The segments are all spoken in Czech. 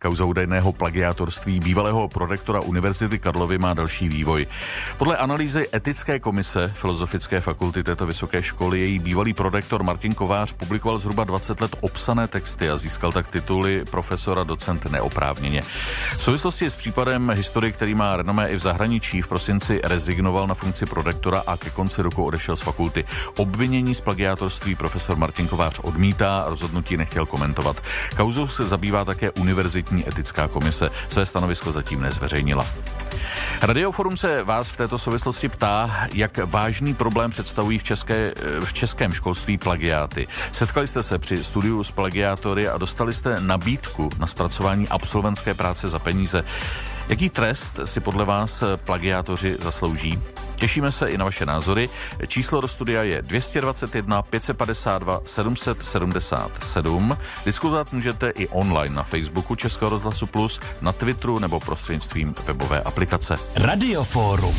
Kauza údajného plagiátorství bývalého prorektora Univerzity Karlovy má další vývoj. Podle analýzy etické komise Filozofické fakulty této vysoké školy její bývalý prorektor Martin Kovář publikoval zhruba 20 let obsané texty a získal tak tituly profesora docent neoprávněně. V souvislosti s případem historik, který má renomé i v zahraničí, v prosinci rezignoval na funkci prorektora a ke konci roku odešel z fakulty. Obvinění z plagiátorství profesor Martin Kovář odmítá, rozhodnutí nechtěl komentovat. Kauzou se zabývá také Univerzitní etická komise. Své stanovisko zatím nezveřejnila. Radioforum se vás v této souvislosti ptá, jak vážný problém představují v českém školství plagiáty. Setkali jste se při studiu s plagiátory a dostali jste nabídku na zpracování absolventské práce za peníze. Jaký trest si podle vás plagiátoři zaslouží? Těšíme se i na vaše názory. Číslo do studia je 221 552 777. Diskutovat můžete i online na Facebooku Českého rozhlasu Plus, na Twitteru nebo prostřednictvím webové aplikace. Radioforum.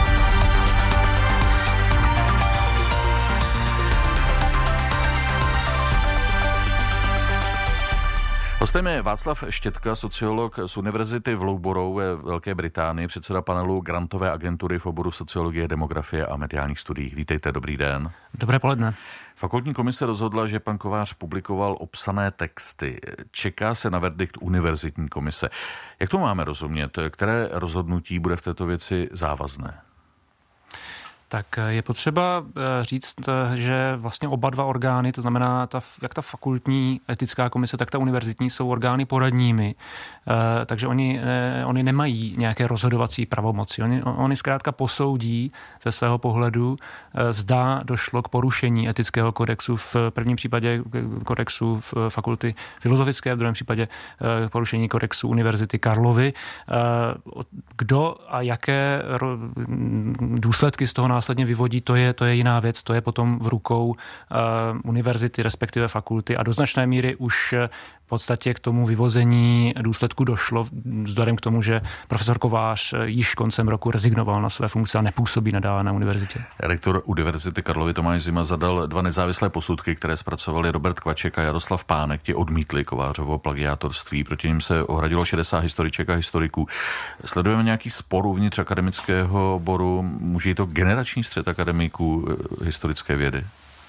Hostem je Václav Štětka, sociolog z Univerzity v Loughborough ve Velké Británii, předseda panelu Grantové agentury v oboru sociologie, demografie a mediálních studií. Vítejte, dobrý den. Dobré poledne. Fakultní komise rozhodla, že pan Kovář publikoval obsané texty. Čeká se na verdikt univerzitní komise. Jak to máme rozumět? Které rozhodnutí bude v této věci závazné? Tak je potřeba říct, že vlastně oba dva orgány, to znamená jak ta fakultní etická komise, tak ta univerzitní, jsou orgány poradními, takže oni nemají nějaké rozhodovací pravomoci. Oni zkrátka posoudí ze svého pohledu, zda došlo k porušení etického kodexu, v prvním případě kodexu fakulty filozofické, v druhém případě porušení kodexu Univerzity Karlovy. Kdo a jaké důsledky z toho následně vyvodí, to je jiná věc, to je potom v rukou univerzity, respektive fakulty, a do značné míry už v podstatě k tomu vyvození důsledku došlo vzhledem k tomu, že profesor Kovář již koncem roku rezignoval na své funkce a nepůsobí nadále na univerzitě. Rektor Univerzity Karlovy Tomáš Zima zadal 2 nezávislé posudky, které zpracovali Robert Kvaček a Jaroslav Pánek. Ti odmítli Kovářovo plagiátorství. Proti nim se ohradilo 60 historiček a historiků. Sledujeme nějaký spor uvnitř akademického oboru? Může to generační střet akademiků historické vědy?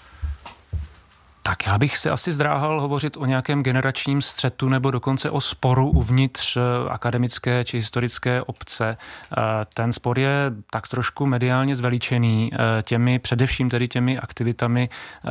Tak já bych se asi zdráhal hovořit o nějakém generačním střetu nebo dokonce o sporu uvnitř akademické či historické obce. Ten spor je tak trošku mediálně zveličený především těmi aktivitami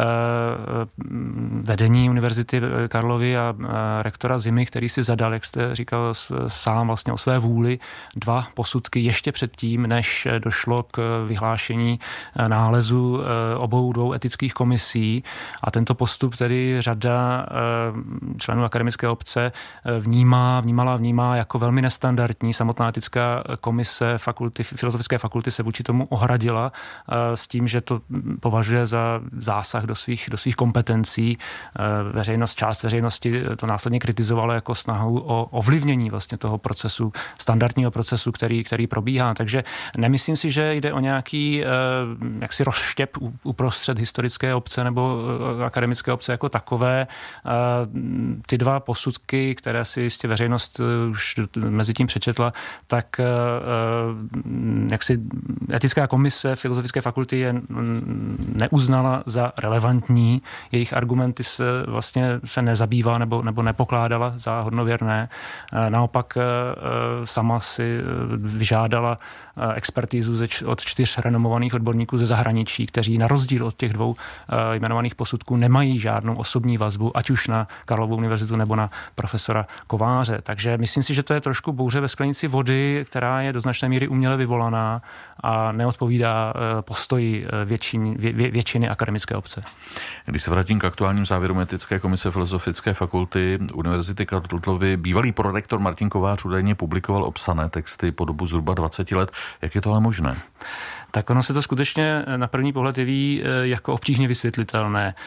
vedení Univerzity Karlovy a rektora Zimy, který si zadal, jak jste říkal sám, vlastně o své vůli 2 posudky ještě předtím, než došlo k vyhlášení nálezu obou 2 etických komisí, a tento postup tedy řada členů akademické obce vnímá jako velmi nestandardní. Samotná etická komise Filozofické fakulty se vůči tomu ohradila s tím, že to považuje za zásah do svých kompetencí. Část veřejnosti to následně kritizovala jako snahu o ovlivnění vlastně toho procesu, standardního procesu, který probíhá. Takže nemyslím si, že jde o nějaký jaksi rozštěp uprostřed historické obce nebo akademické obce jako takové. Ty 2 posudky, které si jistě veřejnost už mezi tím přečetla, tak jaksi etická komise Filozofické fakulty je neuznala za relevantní. Jejich argumenty se nezabývá nebo nepokládala za hodnověrné. Naopak sama si vyžádala expertízu od 4 renomovaných odborníků ze zahraničí, kteří na rozdíl od těch 2 jmenovaných posudků nemají žádnou osobní vazbu, ať už na Karlovu univerzitu nebo na profesora Kováře. Takže myslím si, že to je trošku bouře ve sklenici vody, která je do značné míry uměle vyvolaná a neodpovídá postoji většiny akademické obce. Když se vrátím k aktuálním závěrům etické komise Filozofické fakulty Univerzity Karlovy, bývalý prorektor Martin Kovář údajně publikoval obsané texty po dobu zhruba 20 let. Jak je to ale možné? Tak ono se to skutečně na první pohled jeví jako obtížně vysvětlitelné.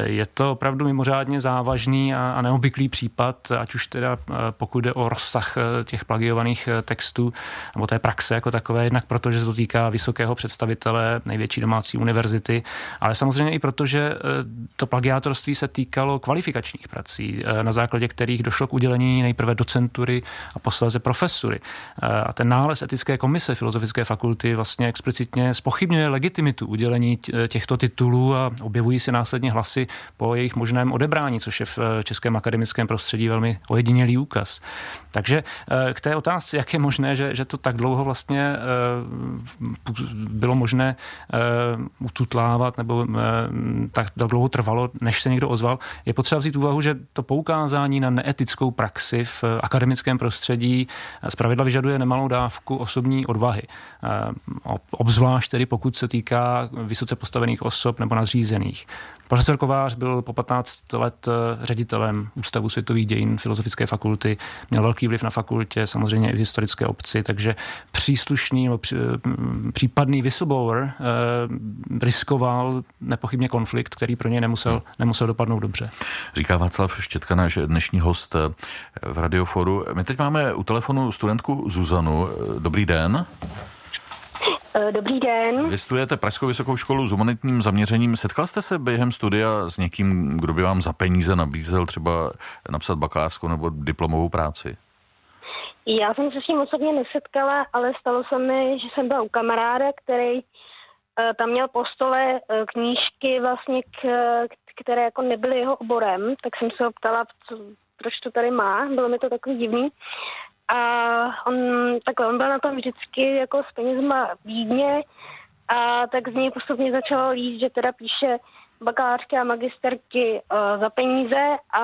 Je to opravdu mimořádně závažný a neobvyklý případ, ať už teda pokud jde o rozsah těch plagiovaných textů nebo té praxe jako takové, jednak protože se to týká vysokého představitele největší domácí univerzity, ale samozřejmě i proto, že to plagiátorství se týkalo kvalifikačních prací, na základě kterých došlo k udělení nejprve docentury a posléze profesury. A ten nález etické komise Filozofické fakulty vlastně explicitně zpochybňuje legitimitu udělení těchto titulů a objevují se následně hlasy po jejich možném odebrání, což je v českém akademickém prostředí velmi ojedinělý úkaz. Takže k té otázce, jak je možné, že to tak dlouho vlastně bylo možné ututlávat nebo tak dlouho trvalo, než se někdo ozval, je potřeba vzít úvahu, že to poukázání na neetickou praxi v akademickém prostředí zpravidla vyžaduje nemalou dávku osobní odvahy. Obzvlášť tedy pokud se týká vysoce postavených osob nebo nadřízených. Profesor Kovář byl po 15 let ředitelem Ústavu světových dějin Filozofické fakulty, měl velký vliv na fakultě, samozřejmě i v historické obci, takže příslušný případný whistleblower riskoval nepochybně konflikt, který pro něj nemusel dopadnout dobře. Říká Václav Štětka, náš dnešní host v Radioforu. My teď máme u telefonu studentku Zuzanu. Dobrý den. Dobrý den. Vy studujete Pražskou vysokou školu s humanitním zaměřením. Setkal jste se během studia s někým, kdo by vám za peníze nabízel třeba napsat bakalářskou nebo diplomovou práci? Já jsem se s tím osobně nesetkala, ale stalo se mi, že jsem byla u kamaráda, který tam měl po stole knížky vlastně, které jako nebyly jeho oborem, tak jsem se ho ptala, proč to tady má. Bylo mi to takový divný. A on byl na tom vždycky jako s penězma Vídně a tak z něj postupně začalo líst, že teda píše bakalářky a magisterky za peníze,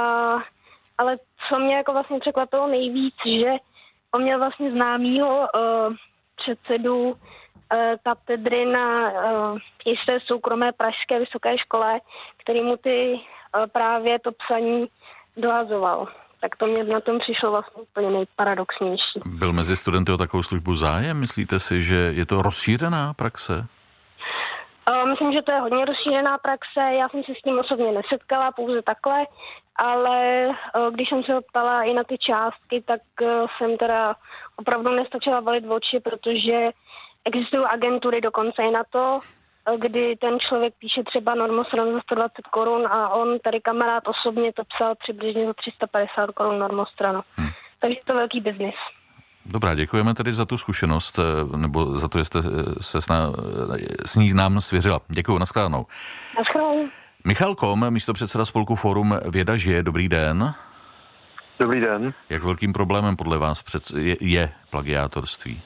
ale co mě jako vlastně překvapilo nejvíc, že on měl vlastně známýho předsedu katedry na jisté soukromé pražské vysoké škole, který mu právě to psaní dohazoval. Tak to mě na tom přišlo vlastně úplně nejparadoxnější. Byl mezi studenty o takovou službu zájem? Myslíte si, že je to rozšířená praxe? Myslím, že to je hodně rozšířená praxe. Já jsem se s tím osobně nesetkala, pouze takhle, ale když jsem se ptala i na ty částky, tak jsem teda opravdu nestačila valit v oči, protože existují agentury dokonce i na to, kdy ten člověk píše třeba normostran za 120 korun a on tady kamarád osobně to psal přibližně za 350 korun normostranu. Takže to je velký biznis. Dobrá, děkujeme tedy za tu zkušenost, nebo za to, že jste se s ní nám svěřila. Děkuju, nashledanou. Nashledanou. Michal Kom, místopředseda spolku Fórum Věda žije, dobrý den. Dobrý den. Jak velkým problémem podle vás je plagiátorství?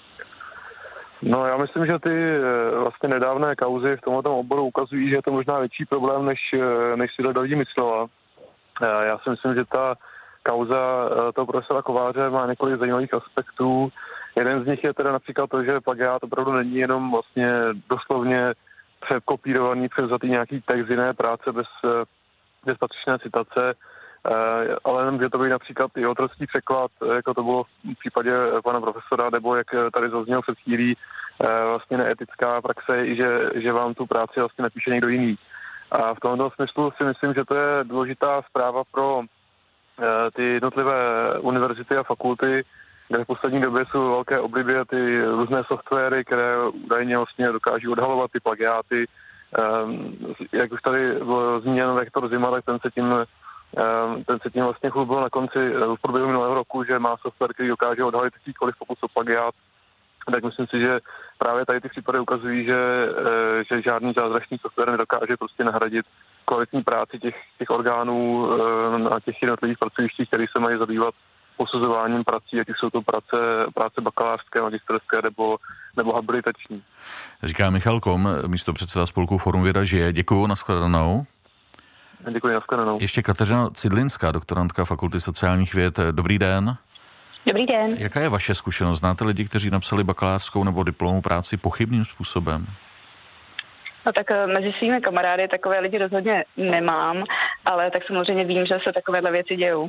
No, já myslím, že ty vlastně nedávné kauzy v tomto oboru ukazují, že je to možná větší problém, než si lidí myslela. Já si myslím, že ta kauza toho profesora Kováře má několik zajímavých aspektů. Jeden z nich je teda například to, že plagiát opravdu není jenom vlastně doslovně překopírovaný, převzatý nějaký text jiné práce bez patřičné citace, ale může to být například i otrocký překlad, jako to bylo v případě pana profesora, nebo jak tady zazněl před chvílí, vlastně neetická praxe je i, že vám tu práci vlastně napíše někdo jiný. A v tomto smyslu si myslím, že to je důležitá zpráva pro ty jednotlivé univerzity a fakulty, kde v poslední době jsou velké oblibě ty různé softwary, které údajně vlastně dokáží odhalovat ty plagiáty. Jak už tady byl zmíněn rektor Zima, tak ten se tím vlastně chlubil na konci v průběhu minulého roku, že má software, který dokáže odhalit jakýkoliv pokus o plagiát. Tak myslím si, že právě tady ty případy ukazují, že žádný zázračný software nedokáže prostě nahradit kvalitní práci těch orgánů na těch jednotlivých pracovištích, které se mají zabývat posuzováním prací, ať už jsou to práce bakalářské, magisterské nebo habilitační. Říká Michal Kom, místopředseda spolku Fórum Věda žije. Děkuju, nashledanou. Děkuji, nashledanou. Ještě Kateřina Cidlinská, doktorantka Fakulty sociálních věd. Dobrý den. Dobrý den. Jaká je vaše zkušenost? Znáte lidi, kteří napsali bakalářskou nebo diplomovou práci pochybným způsobem? No tak mezi svými kamarády takové lidi rozhodně nemám, ale tak samozřejmě vím, že se takovéhle věci dějou.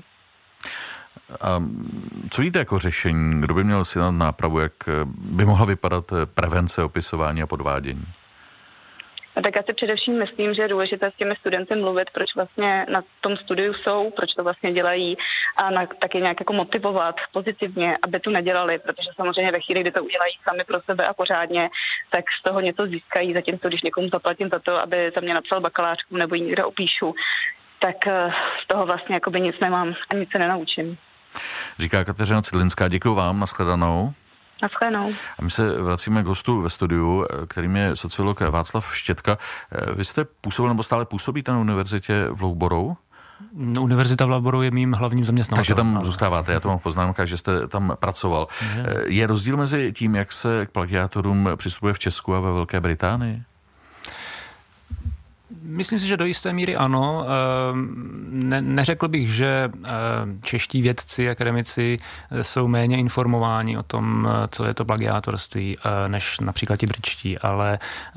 A co víte jako řešení? Kdo by měl si dát nápravu, jak by mohla vypadat prevence opisování a podvádění? No tak já si především myslím, že je důležité s těmi studenty mluvit, proč vlastně na tom studiu jsou, proč to vlastně dělají a taky nějak jako motivovat pozitivně, aby to nedělali, protože samozřejmě ve chvíli, kdy to udělají sami pro sebe a pořádně, tak z toho něco získají, zatímco když někomu zaplatím za to, aby za mě napsal bakalářku nebo ji někde opíšu, tak z toho vlastně jakoby nic nemám a nic se nenaučím. Říká Kateřina Cidlinská, děkuji vám, nashledanou. Naschledanou. A my se vracíme k hostu ve studiu, kterým je sociolog Václav Štětka. Vy jste působil nebo stále působíte na univerzitě v Loughborough? Univerzita v Loughborough je mým hlavním zaměstnavatelem. Takže tam zůstáváte, já to mám v poznámkách, že jste tam pracoval. Je rozdíl mezi tím, jak se k plagiátorům přistupuje v Česku a ve Velké Británii? Myslím si, že do jisté míry ano. Neřekl bych, že čeští vědci, akademici jsou méně informováni o tom, co je to plagiátorství, než například ti britští, ale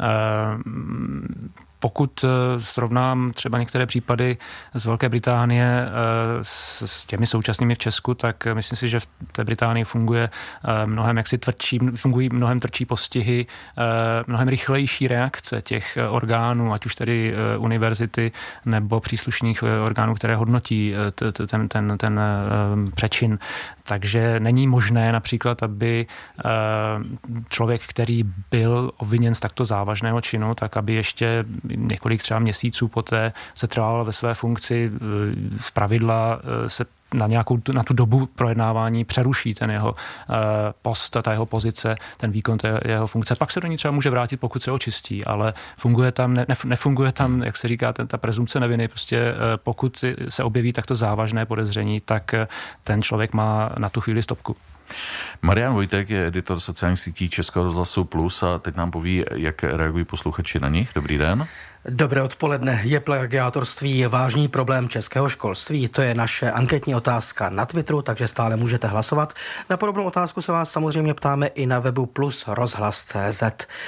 pokud srovnám třeba některé případy z Velké Británie s těmi současnými v Česku, tak myslím si, že v té Británii fungují mnohem tvrdší postihy, mnohem rychlejší reakce těch orgánů, ať už tedy univerzity nebo příslušných orgánů, které hodnotí ten přečin. Takže není možné například, aby člověk, který byl obviněn z takto závažného činu, tak aby ještě několik třeba měsíců poté se trval ve své funkci, zpravidla se na tu dobu projednávání přeruší ten jeho post a ta jeho pozice, ten výkon té jeho funkce. Pak se do ní třeba může vrátit, pokud se očistí, ale nefunguje tam, jak se říká, ta prezumpce neviny. Prostě pokud se objeví takto závažné podezření, tak ten člověk má na tu chvíli stopku. Marian Vojtek je editor sociálních sítí Českého rozhlasu Plus a teď nám poví, jak reagují posluchači na nich. Dobrý den. Dobré odpoledne. Je plagiátorství vážný problém českého školství? To je naše anketní otázka na Twitteru, takže stále můžete hlasovat. Na podobnou otázku se vás samozřejmě ptáme i na webu Plus rozhlas.cz.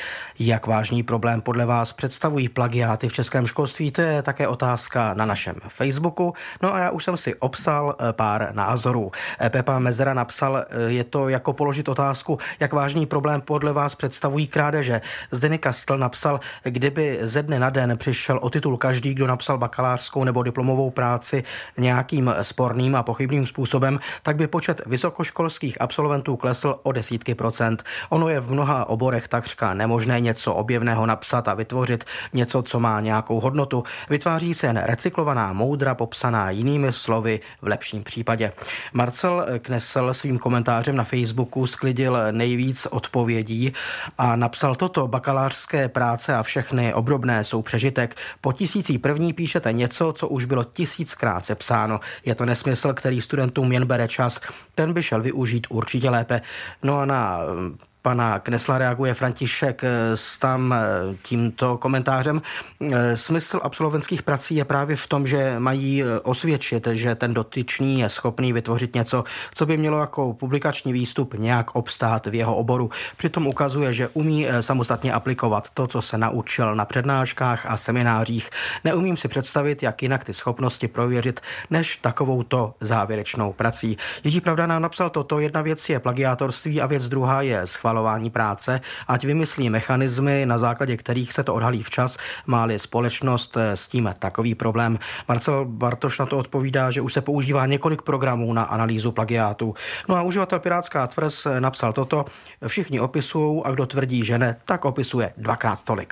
Jak vážný problém podle vás představují plagiáty v českém školství? To je také otázka na našem Facebooku. No a já už jsem si obsal pár názorů. Pepa Mezera napsal, je to jako položit otázku, jak vážný problém podle vás představují krádeže. Zdeněk Kastl napsal, kdyby ze dne na den přišel o titul každý, kdo napsal bakalářskou nebo diplomovou práci nějakým sporným a pochybným způsobem, tak by počet vysokoškolských absolventů klesl o desítky procent. Ono je v mnoha oborech takřka nemožné něco objevného napsat a vytvořit něco, co má nějakou hodnotu. Vytváří se jen recyklovaná moudra popsaná jinými slovy v lepším případě. Marcel Knesel svým komentářem na Facebooku sklidil nejvíc odpovědí a napsal toto: bakalářské práce a všechny obdobné jsou přežitek. Po 1001. píšete něco, co už bylo 1000krát sepsáno. Je to nesmysl, který studentům jen bere čas. Ten by šel využít určitě lépe. No a na pana Knesla reaguje František tam tímto komentářem. Smysl absolventských prací je právě v tom, že mají osvědčit, že ten dotyčný je schopný vytvořit něco, co by mělo jako publikační výstup nějak obstát v jeho oboru. Přitom ukazuje, že umí samostatně aplikovat to, co se naučil na přednáškách a seminářích. Neumím si představit, jak jinak ty schopnosti prověřit, než takovouto závěrečnou prací. Jiří Pravda nám napsal toto: jedna věc je plagiátorství a věc druhá je schvalování práce, ať vymyslí mechanismy, na základě kterých se to odhalí včas, má-li společnost s tím takový problém. Marcel Bartoš na to odpovídá, že už se používá několik programů na analýzu plagiátů. No a uživatel Pirátská tvrz napsal toto: všichni opisují a kdo tvrdí, že ne, tak opisuje dvakrát tolik.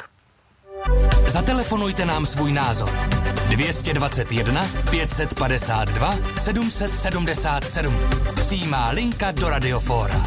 Zatelefonujte nám svůj názor. 221 552 777. Přijímá linka do Radiofóra.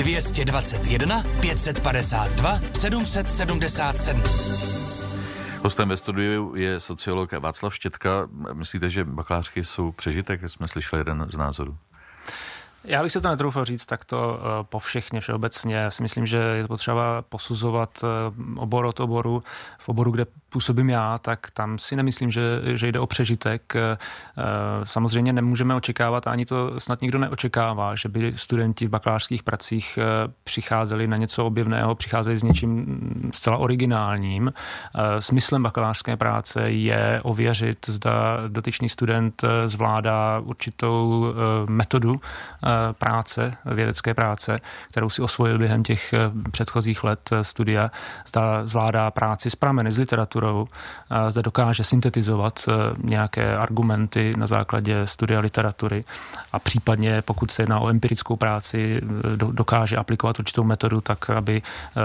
221 552 777. Hostem ve studiu je sociolog Václav Štětka. Myslíte, že bakalářky jsou přežitek? Jsme slyšeli jeden z názorů. Já bych se to netroufal říct takto povšechně, všeobecně. Já si myslím, že je potřeba posuzovat obor od oboru. V oboru, kde působím já, tak tam si nemyslím, že jde o přežitek. Samozřejmě nemůžeme očekávat, ani to snad nikdo neočekává, že by studenti v bakalářských pracích přicházeli na něco objevného, přicházeli s něčím zcela originálním. Smyslem bakalářské práce je ověřit, zda dotyčný student zvládá určitou metodu vědecké práce, kterou si osvojil během těch předchozích let studia, zda zvládá práci s prameny, s literaturou, zda dokáže syntetizovat nějaké argumenty na základě studia literatury a případně, pokud se jedná o empirickou práci, dokáže aplikovat určitou metodu tak, aby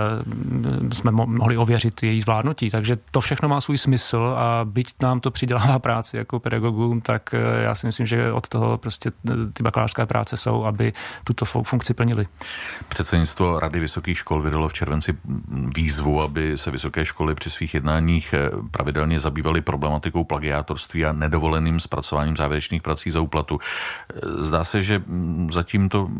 jsme mohli ověřit její zvládnutí. Takže to všechno má svůj smysl a byť nám to přidělává práci jako pedagogům, tak já si myslím, že od toho prostě ty bakalářské práce jsou, aby tuto funkci plnili. Předsednictvo Rady vysokých škol vydalo v červenci výzvu, aby se vysoké školy při svých jednáních pravidelně zabývaly problematikou plagiátorství a nedovoleným zpracováním závěrečných prací za úplatu. Zdá se, že zatím to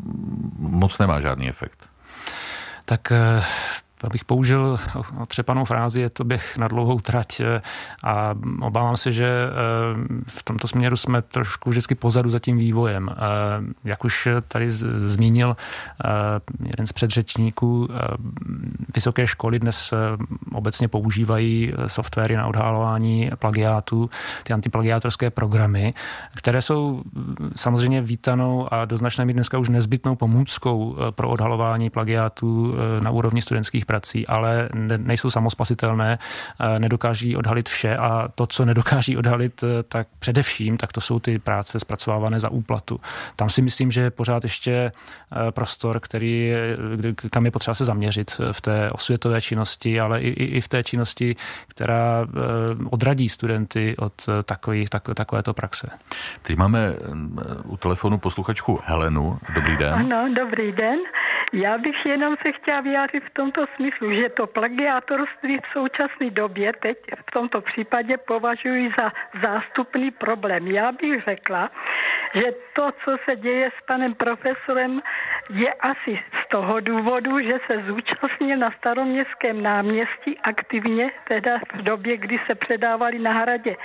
moc nemá žádný efekt. Tak abych použil otřepanou frázi, je to běh na dlouhou trať a obávám se, že v tomto směru jsme trošku vždycky pozadu za tím vývojem. Jak už tady zmínil jeden z předřečníků, vysoké školy dnes obecně používají softwary na odhalování plagiátů, ty antiplagiátorské programy, které jsou samozřejmě vítanou a do značné míry dneska už nezbytnou pomůckou pro odhalování plagiátů na úrovni studentských prací, ale nejsou samospasitelné, nedokáží odhalit vše a to, co nedokáží odhalit, tak především, tak to jsou ty práce zpracované za úplatu. Tam si myslím, že je pořád ještě prostor, kam je potřeba se zaměřit v té osvětové činnosti, ale i v té činnosti, která odradí studenty od takovéto praxe. Teď máme u telefonu posluchačku Helenu. Dobrý den. Ano, dobrý den. Já bych jenom se chtěla vyjádřit v tomto smyslu, že to plagiátorství v současné době teď v tomto případě považuji za zástupný problém. Já bych řekla, že to, co se děje s panem profesorem, je asi z toho důvodu, že se zúčastnil na Staroměstském náměstí aktivně, teda v době, kdy se předávali na Hradě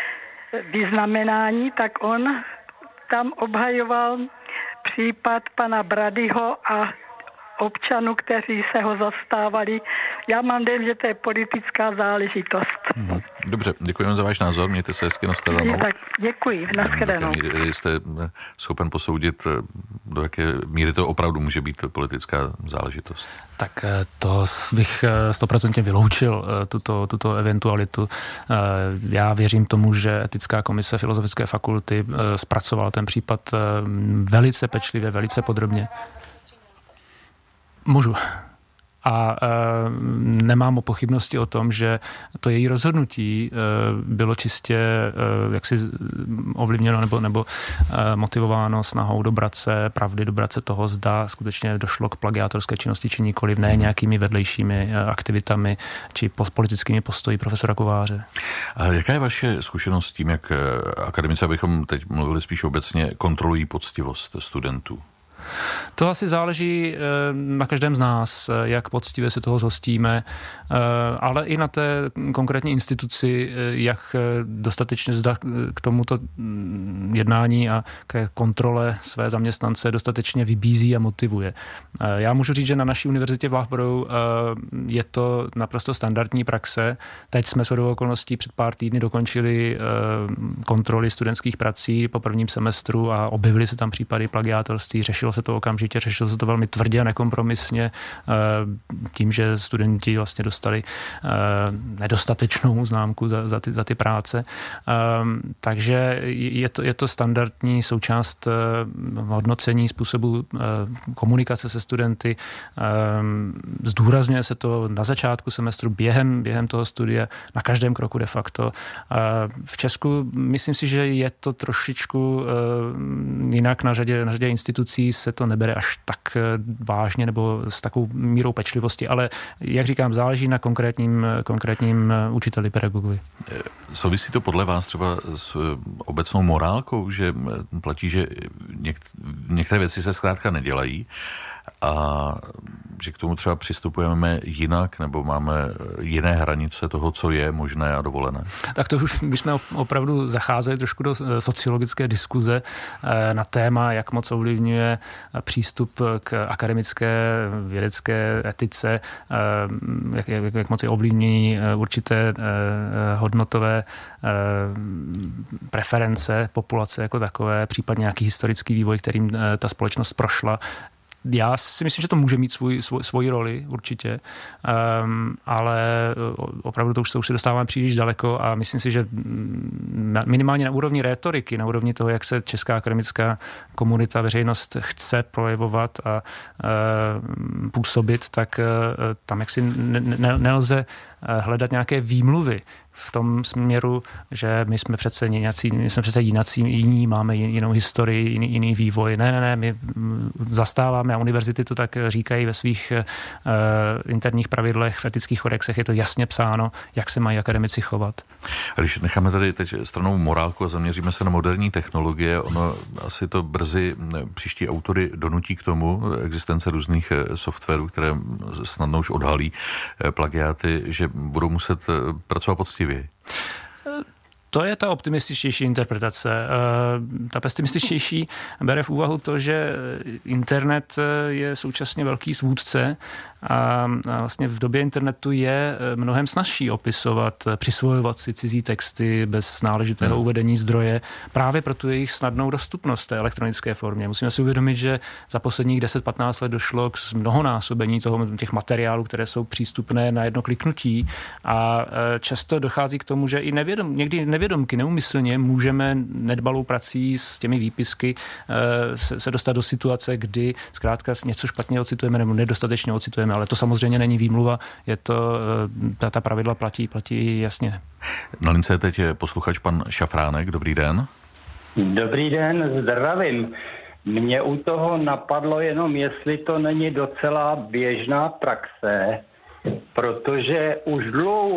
vyznamenání, tak on tam obhajoval případ pana Bradyho a občanů, kteří se ho zastávali. Já mám dojem, že to je politická záležitost. Dobře, děkujeme za váš názor, mějte se hezky, nashledanou. Tak, děkuji, nashledanou. Jste schopen posoudit, do jaké míry to opravdu může být politická záležitost? Tak to bych 100% vyloučil, tuto eventualitu. Já věřím tomu, že etická komise Filozofické fakulty zpracovala ten případ velice pečlivě, velice podrobně. Můžu. A nemám pochybnosti o tom, že to její rozhodnutí bylo čistě jaksi ovlivněno nebo motivováno snahou dobrat se pravdy, dobrat se toho, zda skutečně došlo k plagiátorské činnosti či nikoliv, ne nějakými vedlejšími aktivitami či politickými postoji profesora Kováře. A jaká je vaše zkušenost s tím, jak akademici, abychom teď mluvili spíš obecně, kontrolují poctivost studentů? To asi záleží na každém z nás, jak poctivě se toho zhostíme, ale i na té konkrétní instituci, jak dostatečně zda k tomuto jednání a ke kontrole své zaměstnance dostatečně vybízí a motivuje. Já můžu říct, že na naší univerzitě v Loughborough je to naprosto standardní praxe. Teď jsme shodou okolností před pár týdny dokončili kontroly studentských prací po prvním semestru a objevily se tam případy plagiátorství, řešilo se to okamžitě, řešilo se to velmi tvrdě a nekompromisně tím, že studenti vlastně dostali nedostatečnou známku za ty práce. Takže je to standardní součást hodnocení způsobu komunikace se studenty. Zdůrazňuje se to na začátku semestru, během toho studia, na každém kroku de facto. V Česku myslím si, že je to trošičku jinak na řadě institucí se to nebere až tak vážně nebo s takovou mírou pečlivosti, ale jak říkám, záleží na konkrétním učiteli, pedagogovi. Souvisí to podle vás třeba s obecnou morálkou, že platí, že některé věci se zkrátka nedělají a že k tomu třeba přistupujeme jinak, nebo máme jiné hranice toho, co je možné a dovolené? Tak to už bychom opravdu zacházeli trošku do sociologické diskuze na téma, jak moc ovlivňuje přístup k akademické vědecké etice, jak moc je ovlivňují určité hodnotové preference populace jako takové, případně nějaký historický vývoj, kterým ta společnost prošla. Já si myslím, že to může mít svoji roli určitě, ale opravdu to už se dostáváme příliš daleko a myslím si, že minimálně na úrovni rétoriky, na úrovni toho, jak se česká akademická komunita, veřejnost chce projevovat a působit, tak tam jaksi nelze hledat nějaké výmluvy v tom směru, že my jsme přece jiní, máme jinou historii, jiný vývoj. Ne, my zastáváme a univerzity to tak říkají ve svých interních pravidlech, v etických kodexech je to jasně psáno, jak se mají akademici chovat. A když necháme tady teď stranou morálku a zaměříme se na moderní technologie, ono asi to brzy příští autory donutí k tomu, existence různých softwarů, které snadno už odhalí plagiáty, že budou muset pracovat poctivěji. To je ta optimističtější interpretace. Ta pesimističtější bere v úvahu to, že internet je současně velký svůdce a vlastně v době internetu je mnohem snazší opisovat, přisvojovat si cizí texty bez náležitého uvedení zdroje, právě pro tu jejich snadnou dostupnost té elektronické formě. Musíme si uvědomit, že za posledních 10-15 let došlo k mnohonásobení těch materiálů, které jsou přístupné na jedno kliknutí a často dochází k tomu, že i někdy nevědomky, neumyslně můžeme nedbalou prací s těmi výpisky se dostat do situace, kdy zkrátka něco špatně ocitujeme nebo nedostatečně ocitujeme, ale to samozřejmě není výmluva, je to, ta pravidla platí jasně. Na lince je teď posluchač pan Šafránek, dobrý den. Dobrý den, zdravím. Mě u toho napadlo jenom, jestli to není docela běžná praxe, protože už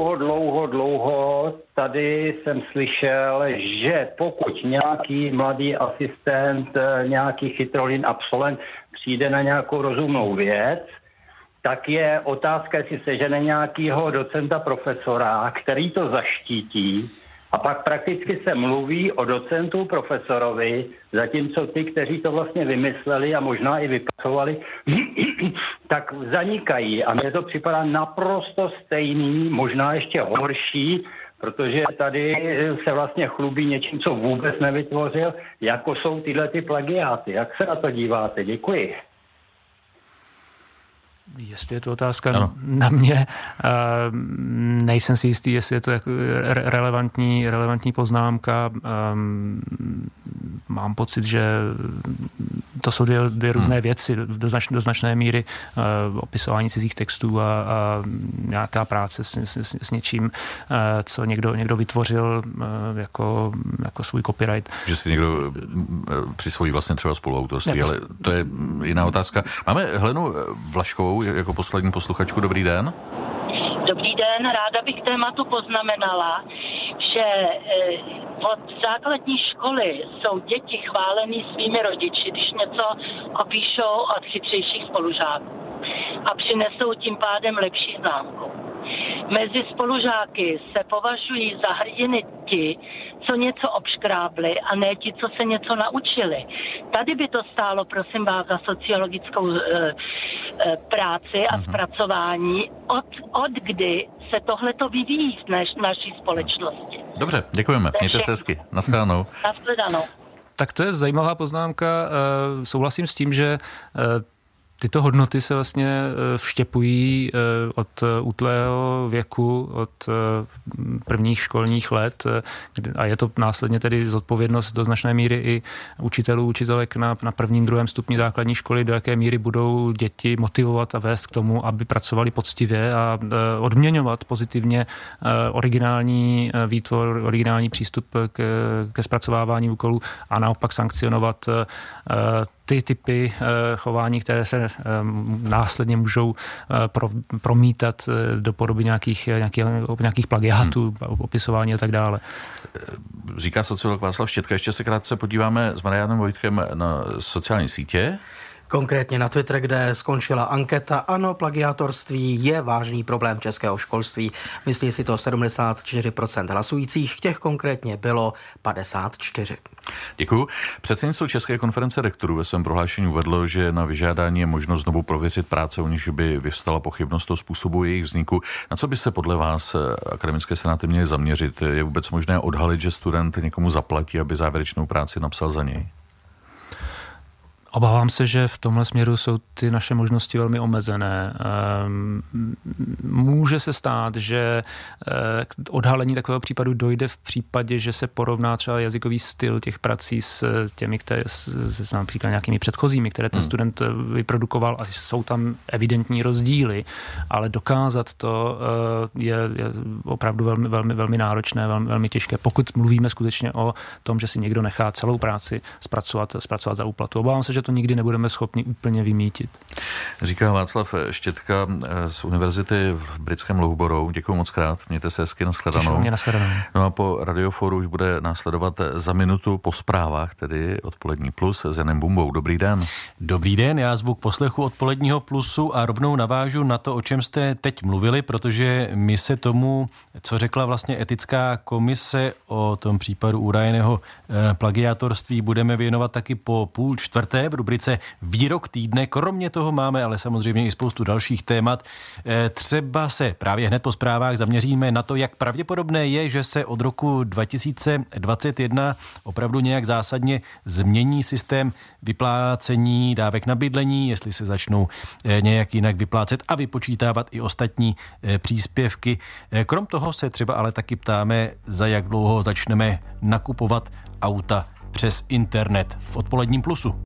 dlouho tady jsem slyšel, že pokud nějaký mladý asistent, nějaký chytrolin absolvent přijde na nějakou rozumnou věc, tak je otázka, jestli sežene nějakého docenta, profesora, který to zaštítí a pak prakticky se mluví o docentu, profesorovi, zatímco ty, kteří to vlastně vymysleli a možná i vypracovali, tak zanikají. A mně to připadá naprosto stejný, možná ještě horší, protože tady se vlastně chlubí něčím, co vůbec nevytvořil, jako jsou tyhle ty plagiáty. Jak se na to díváte? Děkuji. Jestli je to otázka na mě, nejsem si jistý, jestli je to jako relevantní poznámka. Mám pocit, že to jsou dvě různé věci, do značné míry opisování cizích textů a nějaká práce s něčím, co někdo vytvořil jako svůj copyright. Že si někdo přisvojí vlastně třeba spoluautorství, ale to je jiná otázka. Máme Helenu Vlaškovou jako poslední posluchačku. Dobrý den. Dobrý den, ráda bych tématu poznamenala, že od základní školy jsou děti chválený svými rodiči, když něco opíšou od chytřejších spolužáků a přinesou tím pádem lepší známku. Mezi spolužáky se považují za hrdiny ti, co něco obškrábli a ne ti, co se něco naučili. Tady by to stálo, prosím vás, za sociologickou práci a zpracování, od kdy se tohleto vyvíjí v naší společnosti. Dobře, děkujeme. Mějte se hezky. Nashledanou. Nashledanou. Tak to je zajímavá poznámka. Souhlasím s tím, že tyto hodnoty se vlastně vštěpují od útlého věku, od prvních školních let a je to následně tedy zodpovědnost do značné míry i učitelek na prvním, druhém stupni základní školy, do jaké míry budou děti motivovat a vést k tomu, aby pracovali poctivě a odměňovat pozitivně originální výtvor, originální přístup ke zpracovávání úkolů a naopak sankcionovat ty typy chování, které se následně můžou promítat do podoby nějakých plagiátů, opisování a tak dále. Říká sociolog Václav Štětka. Ještě se krátce podíváme s Marianem Vojtkem na sociální sítě. Konkrétně na Twitter, kde skončila anketa. Ano, plagiátorství je vážný problém českého školství. Myslí si to 74% hlasujících, těch konkrétně bylo 54. Děkuju. Předsednictvo České konference rektorů ve svém prohlášení uvedlo, že na vyžádání je možno znovu prověřit práce, u níž by vyvstala pochybnost o způsobu jejich vzniku. Na co by se podle vás akademické senáty měly zaměřit? Je vůbec možné odhalit, že student někomu zaplatí, aby závěrečnou práci napsal za něj? Obávám se, že v tomhle směru jsou ty naše možnosti velmi omezené. Může se stát, že k odhalení takového případu dojde v případě, že se porovná třeba jazykový styl těch prací s těmi, s například nějakými předchozími, které ten student vyprodukoval, a jsou tam evidentní rozdíly, ale dokázat to je opravdu velmi náročné, velmi těžké, pokud mluvíme skutečně o tom, že si někdo nechá celou práci zpracovat za úplatu. Obávám se, že to nikdy nebudeme schopni úplně vymýtit. Říká Václav Štětka z univerzity v britském Loughborough. Děkuji moc krát, mějte se hezky, nashledanou. No a po Radioforu už bude následovat za minutu po zprávách, tedy Odpolední plus s Janem Bumbou. Dobrý den. Dobrý den, já zvu k poslechu Odpoledního plusu a rovnou navážu na to, o čem jste teď mluvili, protože my se tomu, co řekla vlastně etická komise o tom případu údajného plagiátorství, budeme věnovat taky po 3:30 v rubrice Výrok týdne. Kromě toho máme ale samozřejmě i spoustu dalších témat. Třeba se právě hned po zprávách zaměříme na to, jak pravděpodobné je, že se od roku 2021 opravdu nějak zásadně změní systém vyplácení dávek na bydlení, jestli se začnou nějak jinak vyplácet a vypočítávat i ostatní příspěvky. Krom toho se třeba ale taky ptáme, za jak dlouho začneme nakupovat auta přes internet v Odpoledním plusu.